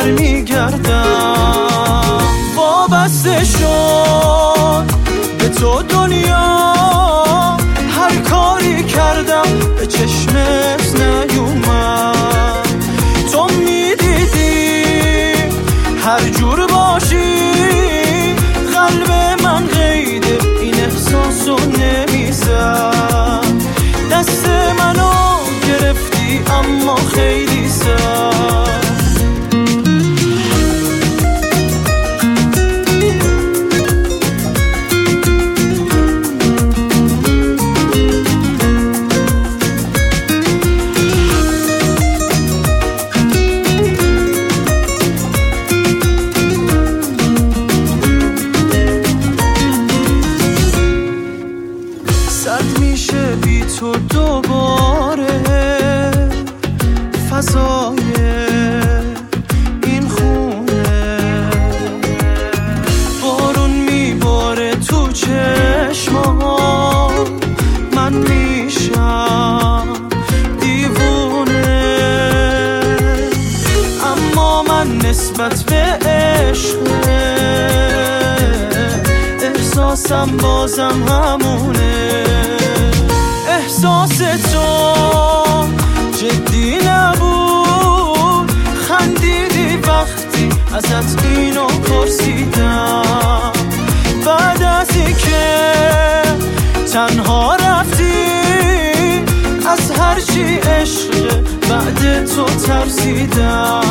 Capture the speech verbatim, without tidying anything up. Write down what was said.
برمیگردم. وابسته شد به تو دنیا، هر کاری کردم به چشمت نیومد. تو میدیدی هر جور باشی، قلب من قیده این احساسو نمیزد. دست منو گرفتی اما خیلی سر. سرد میشه بی تو دوباره فضای این خونه، بارون میباره تو چشمام، من میشم دیوونه. اما من نسبت به عشق احساسم بازم همونه. احساس تو جدی نبود، خندیدی وقتی ازت اینو پرسیدم. بعد از اینکه تنها رفتی، از هرچی عشق بعد تو ترسیدم.